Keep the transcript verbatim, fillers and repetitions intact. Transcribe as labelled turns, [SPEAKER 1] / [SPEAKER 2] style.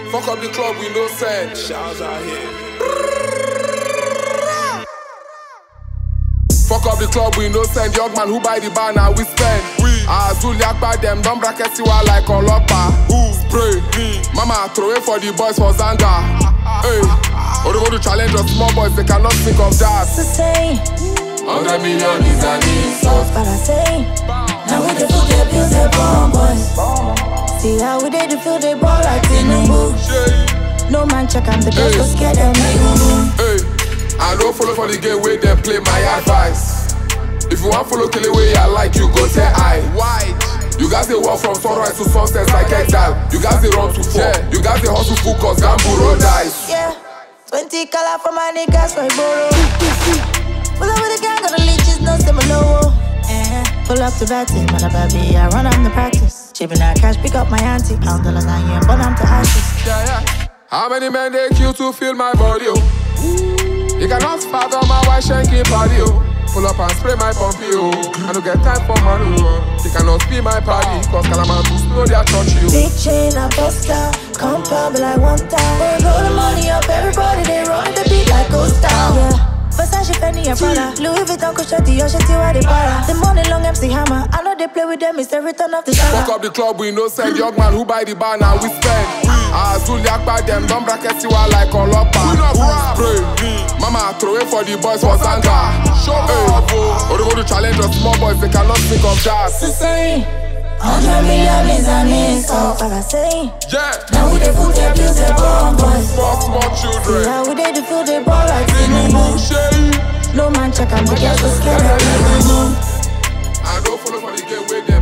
[SPEAKER 1] Fuck up the club, we no send. Shouts out here. Fuck up the club, we no send. Young man who buy the bar, now we spend. Azul yakba them, don't bracket you like Olopa. Who spray? Me. Mama throw it for the boys for Zanga. Hey, or they want to challenge us small boys, they cannot think of that.
[SPEAKER 2] To say,
[SPEAKER 1] hundred million is an insult.
[SPEAKER 2] but I say, now we the food they build the bomb boys. See how we did the feel they ball like Tinubu. No man check, I'm the best, go scare them.
[SPEAKER 1] Hey, I don't follow for the game where they play my advice. If you want follow kill it way I like, you go tell I. Why? You guys they walk from sunrise to sunset like exile. You guys they run to fall. Yeah. You guys they hustle full cause Gambu roll dice.
[SPEAKER 2] Yeah, twenty color for my niggas for borrow. Pull up with the gang, got the leeches, no similar. Eh, pull up to batting, man, a baby, I run on the practice. Chipping out cash, pick up my auntie. Pound dollars, I am, but I'm to ashes.
[SPEAKER 1] Yeah, yeah. How many men they kill to feel my body, oh? You cannot fathom my white shanky body, oh. Pull up and spray my pumpy, oh. I don't get time for money, oh. They cannot be my party, cause Kalamantus know they are touch you.
[SPEAKER 2] Big chain, I bust down. Compound, but like one time. They roll the money up, everybody, they run the beat like ghost town. Yeah. Versace, Fendi, and Prada. Louis Vuitton, Cochetti, Yosheti, why they para. The money long M C Hammer. I know they play with them, it's the return of the shower.
[SPEAKER 1] Fuck up the club, we no send. Young man who buy the bar, now we spend. Azul yakba them, don't bracket you like Olopa. Spray. Mama throw it for the boys for Zanga. Show up, oh. Or they want to challenge us small boys, they cannot think of that.
[SPEAKER 2] To say, hundred million is an insult, but I say,
[SPEAKER 1] yeah.
[SPEAKER 2] now we the food they build the bomb boys.
[SPEAKER 1] Fuck small children.
[SPEAKER 2] Yeah, we did the feel they ball like Tinubu. No man check, I'm the girls, so scared of me.
[SPEAKER 1] I don't follow for the game where they